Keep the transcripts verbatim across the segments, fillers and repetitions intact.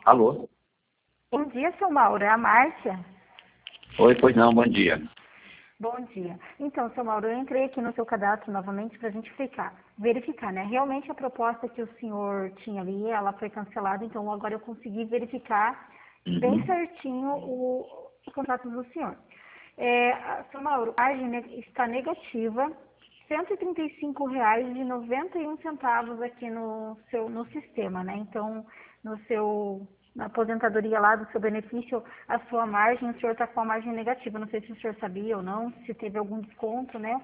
Alô? Bom dia, seu Mauro. É a Márcia. Oi, pois não, bom dia. Bom dia. Então, seu Mauro, eu entrei aqui no seu cadastro novamente para a gente ficar, verificar, né? Realmente a proposta que o senhor tinha ali, ela foi cancelada, então agora eu consegui verificar bem Uhum. certinho o, o contrato do senhor. É, seu Mauro, a margem ne- está negativa, cento e trinta e cinco reais e noventa e um centavos aqui no seu no sistema, né? Então, no seu na aposentadoria lá do seu benefício, a sua margem, o senhor está com a margem negativa. Não sei se o senhor sabia ou não, se teve algum desconto, né?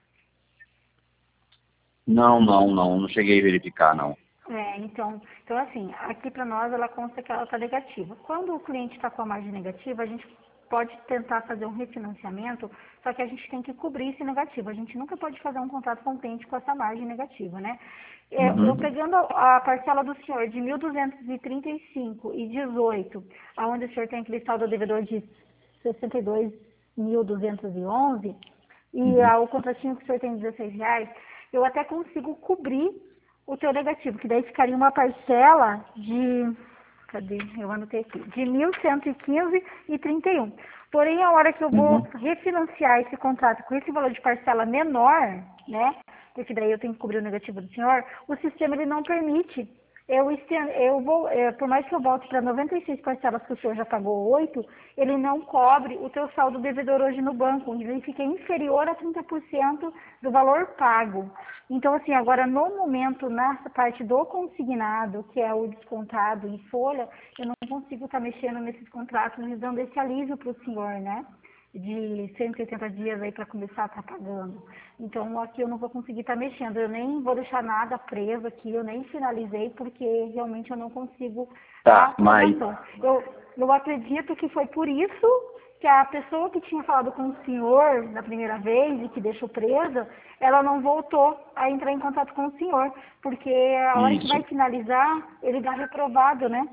Não, não, não, não cheguei a verificar, não. É, então, então assim, aqui para nós ela consta que ela está negativa. Quando o cliente está com a margem negativa, a gente pode tentar fazer um refinanciamento, só que a gente tem que cobrir esse negativo. A gente nunca pode fazer um contrato com o cliente com essa margem negativa, né? É, eu Uhum. pegando a a parcela do senhor de mil duzentos e trinta e cinco e dezoito, aonde o senhor tem aquele saldo devedor de sessenta e dois mil duzentos e onze, e Uhum. ah, o contratinho que o senhor tem dezesseis reais, eu até consigo cobrir o teu negativo, que daí ficaria uma parcela de, cadê? Eu anotei aqui, de mil cento e quinze e trinta e um. Porém, a hora que eu vou Uhum. refinanciar esse contrato com esse valor de parcela menor, né? Porque daí eu tenho que cobrir o negativo do senhor, o sistema ele não permite. Eu, esten- eu vou, é, por mais que eu volte para noventa e seis parcelas que o senhor já pagou oito, ele não cobre o teu saldo devedor hoje no banco, ele fica inferior a trinta por cento do valor pago. Então, assim, agora no momento, nessa parte do consignado, que é o descontado em folha, eu não consigo estar mexendo nesses contratos, mas dando esse alívio para o senhor, né? De cento e oitenta dias aí para começar a estar pagando. Então, aqui eu não vou conseguir estar mexendo, eu nem vou deixar nada preso aqui, eu nem finalizei, porque realmente eu não consigo a Tá, mas aprovação. Eu, eu acredito que foi por isso que a pessoa que tinha falado com o senhor na primeira vez e que deixou presa, ela não voltou a entrar em contato com o senhor, porque a hora que isso. vai finalizar, ele dá reprovado, né?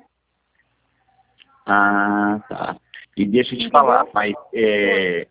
Ah, tá. E deixa eu te falar, Entendeu? mas Oi. é,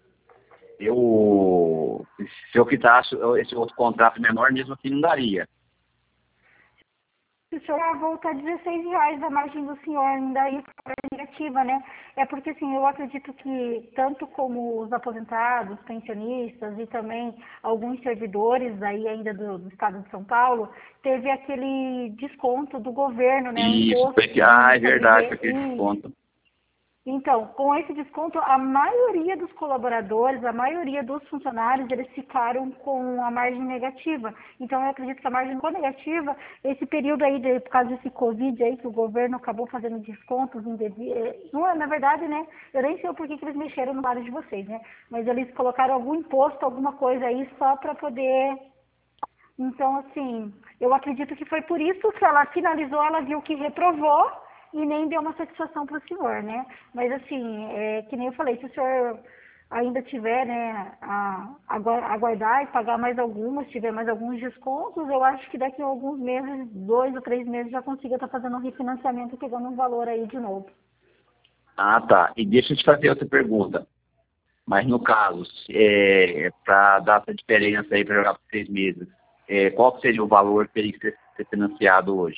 eu, se eu quitasse esse outro contrato menor, mesmo assim não daria. Se o senhor voltar dezesseis reais da margem do senhor, ainda aí é negativa, né? É porque, assim, eu acredito que tanto como os aposentados, pensionistas e também alguns servidores aí ainda do, do estado de São Paulo, teve aquele desconto do governo, né? O Isso, imposto porque, que ah, vinha é sobre verdade, re- foi aquele desconto. então, com esse desconto, a maioria dos colaboradores, a maioria dos funcionários, eles ficaram com a margem negativa. Então, eu acredito que a margem ficou negativa, esse período aí, de, por causa desse Covid aí, que o governo acabou fazendo descontos indevidos. Não, é, na verdade, né, eu nem sei o porquê que eles mexeram no lado de vocês, né? Mas eles colocaram algum imposto, alguma coisa aí, só para poder... Então, assim, eu acredito que foi por isso que ela finalizou, ela viu que reprovou e nem deu uma satisfação para o senhor, né? Mas, assim, é, que nem eu falei, se o senhor ainda tiver, né, a, agu- aguardar e pagar mais algumas, tiver mais alguns descontos, eu acho que daqui a alguns meses, dois ou três meses, já consiga estar fazendo um refinanciamento e pegando um valor aí de novo. Ah, tá. E deixa eu te fazer outra pergunta. Mas no caso, é, para dar essa diferença aí para jogar por seis meses, é, qual que seria o valor que teria que ser, ser financiado hoje?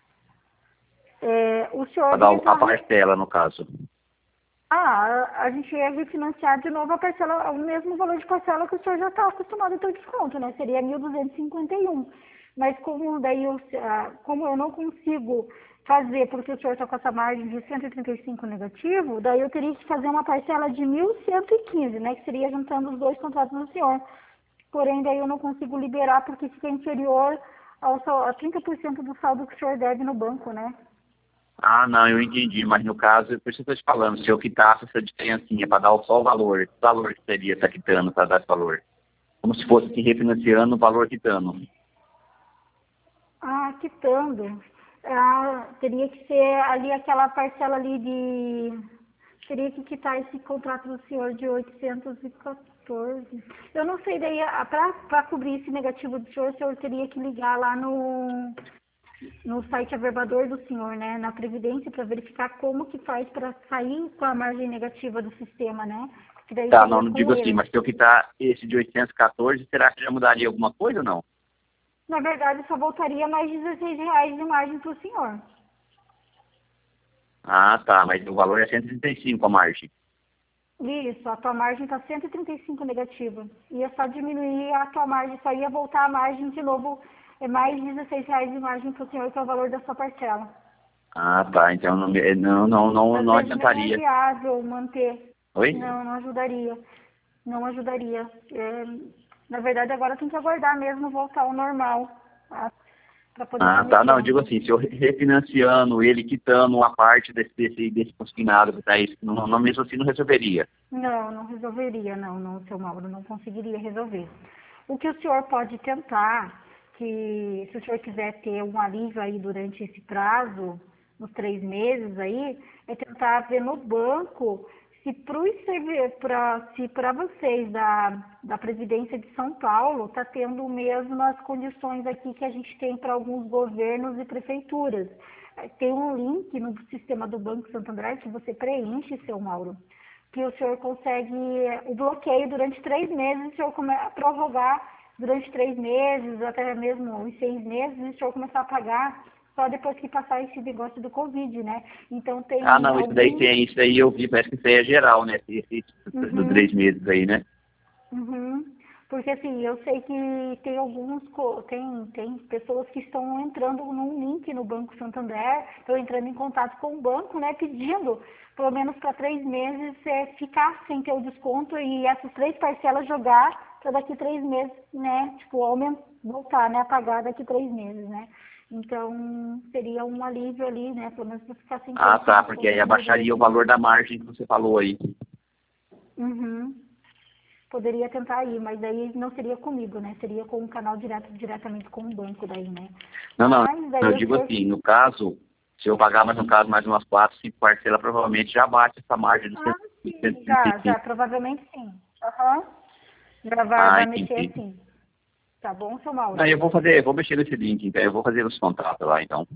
É, o Para senhor dar a entra parcela, no caso. Ah, a gente ia refinanciar de novo a parcela, o mesmo valor de parcela que o senhor já está acostumado a ter o desconto, né? Seria mil duzentos e cinquenta e um. Mas como daí eu, ah, como eu não consigo fazer, porque o senhor está com essa margem de cento e trinta e cinco negativo, daí eu teria que fazer uma parcela de mil cento e quinze, né? Que seria juntando os dois contratos do senhor. Porém, daí eu não consigo liberar porque fica inferior ao, sal- a trinta por cento do saldo que o senhor deve no banco, né? Ah, não, eu entendi, mas no caso, por isso que eu estou te falando, se eu quitasse essa diferencinha para dar só o valor, o valor que seria estar quitando para dar esse valor. Como se fosse que refinanciando o valor quitando. Ah, quitando. Ah, teria que ser ali aquela parcela ali de... Teria que quitar esse contrato do senhor de oitocentos e quatorze. Eu não sei, daí, para cobrir esse negativo do senhor, o senhor teria que ligar lá no, no site averbador do senhor, né? Na Previdência, para verificar como que faz para sair com a margem negativa do sistema, né? Que daí Tá, não, seria não com digo assim, eles. mas se eu quitar esse de oitocentos e quatorze, será que já mudaria alguma coisa ou não? Na verdade, só voltaria mais dezesseis reais de margem para o senhor. Ah, tá, mas o valor é cento e trinta e cinco a margem. Isso, a tua margem está cento e trinta e cinco negativa. Ia só diminuir a tua margem, só ia voltar a margem de novo, é mais dezesseis reais de margem para o senhor, que é o valor da sua parcela. Ah, tá, então não, me- não, não, não, Às não vezes nem é adiantaria. viável manter. Oi? Não, não ajudaria. Não ajudaria. É, na verdade, agora tem que aguardar mesmo voltar ao normal, para poder estar Ah, tá, não, eu digo mexendo. assim, se eu refinanciando ele, quitando uma parte desse, desse, desse consignado que tá aí, não, não, mesmo assim não resolveria. Não, não resolveria, não, não, seu Mauro, não conseguiria resolver. O que o senhor pode tentar, que se o senhor quiser ter um alívio aí durante esse prazo, nos três meses aí, é tentar ver no banco se para se para vocês da, da Previdência de São Paulo está tendo mesmas condições aqui que a gente tem para alguns governos e prefeituras. Tem um link no sistema do Banco Santander que você preenche, seu Mauro, que o senhor consegue o bloqueio durante três meses, o senhor começa a prorrogar durante três meses, até mesmo uns seis meses, e o senhor começar a pagar só depois que passar esse negócio do Covid, né? Então tem Ah, não, isso daí alguns... tem, isso daí eu vi, parece que isso aí é geral, né? Esse, esse dos Uhum. três meses aí, né? Uhum. Porque assim, eu sei que tem alguns, co- tem, tem pessoas que estão entrando num link no Banco Santander, estão entrando em contato com o banco, né, pedindo, pelo menos para três meses, é, ficar sem ter o desconto e essas três parcelas jogar para daqui três meses, né, tipo, aumentar, voltar, né, a pagar daqui três meses, né. Então, seria um alívio ali, né, pelo menos para ficar sem ter Ah, esse tá, porque desconto aí no abaixaria o boleto. valor da margem que você falou aí. Uhum. Poderia tentar ir, mas aí não seria comigo, né? Seria com um canal direto, diretamente com o banco daí, né? Não, não, Mas daí eu o digo senhor... assim, no caso, se eu pagar mais no caso mais umas quatro, cinco parcelas, provavelmente já bate essa margem dos Ah, cento e sim, trinta já, e já, cinco. provavelmente sim. Aham. Já vai, Ah, vai mexer entendi. sim. Tá bom, seu Não, Mauro? eu vou fazer, eu vou mexer nesse link, então eu vou fazer os contratos lá, então.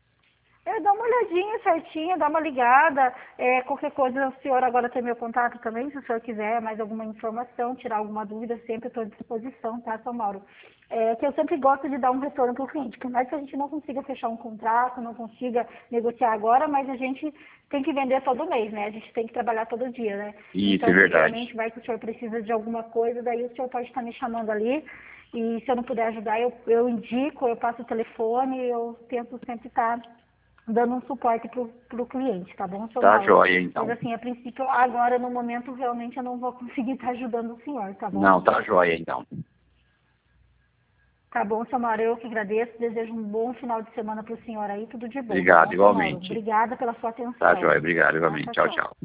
Eu dou uma olhadinha certinha, dá uma ligada. É, qualquer coisa, o senhor agora tem meu contato também, se o senhor quiser mais alguma informação, tirar alguma dúvida, sempre estou à disposição, tá, São Mauro? É, que eu sempre gosto de dar um retorno para o cliente, por mais que a gente não consiga fechar um contrato, não consiga negociar agora, mas a gente tem que vender todo mês, né? A gente tem que trabalhar todo dia, né? Isso, é Então, verdade. futuramente, vai que o senhor precisa de alguma coisa, daí o senhor pode estar me chamando ali. E se eu não puder ajudar, eu, eu indico, eu passo o telefone, eu tento sempre estar dando um suporte para o cliente, tá bom, seu Tá Mauro? joia, Mas então. assim, a princípio, agora no momento, realmente eu não vou conseguir estar ajudando o senhor, tá bom? Não, tá joia, então. Tá bom, seu Mauro, eu que agradeço, desejo um bom final de semana para o senhor aí, tudo de bom, tá Obrigado, bom, seu Mauro? igualmente. Obrigada pela sua Tá atenção. joia, obrigado, Tá, igualmente. tchau, Tchau, tchau. tchau.